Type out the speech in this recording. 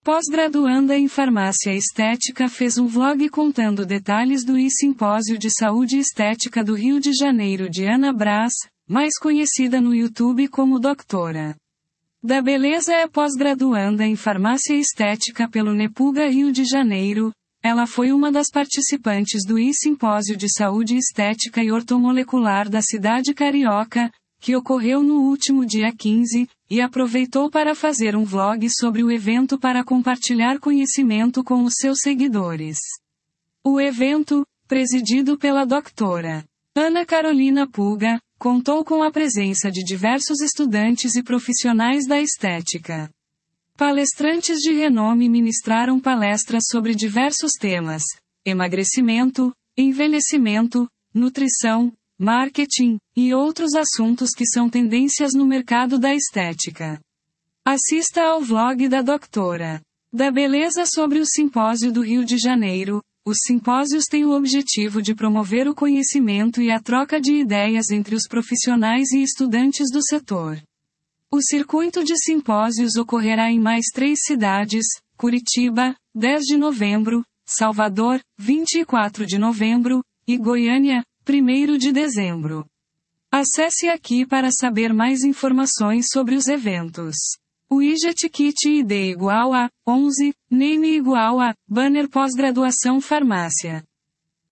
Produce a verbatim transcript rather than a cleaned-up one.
Pós-graduanda em Farmácia Estética fez um vlog contando detalhes do I-Simpósio de Saúde Estética do Rio de Janeiro de Ana Brás, mais conhecida no YouTube como Doutora da Beleza. É pós-graduanda em Farmácia Estética pelo Nepuga Rio de Janeiro. Ela foi uma das participantes do I-Simpósio de Saúde Estética e Ortomolecular da cidade carioca, que ocorreu no último dia quinze, e aproveitou para fazer um vlog sobre o evento para compartilhar conhecimento com os seus seguidores. O evento, presidido pela doutora Ana Carolina Puga, contou com a presença de diversos estudantes e profissionais da estética. Palestrantes de renome ministraram palestras sobre diversos temas: emagrecimento, envelhecimento, nutrição, marketing, e outros assuntos que são tendências no mercado da estética. Assista ao vlog da Doutora da Beleza sobre o Simpósio do Rio de Janeiro. Os simpósios têm o objetivo de promover o conhecimento e a troca de ideias entre os profissionais e estudantes do setor. O circuito de simpósios ocorrerá em mais três cidades: Curitiba, dez de novembro, Salvador, vinte e quatro de novembro, e Goiânia, primeiro de dezembro. Acesse aqui para saber mais informações sobre os eventos. Widget Kit I D igual a onze, Name igual a Banner Pós-graduação Farmácia.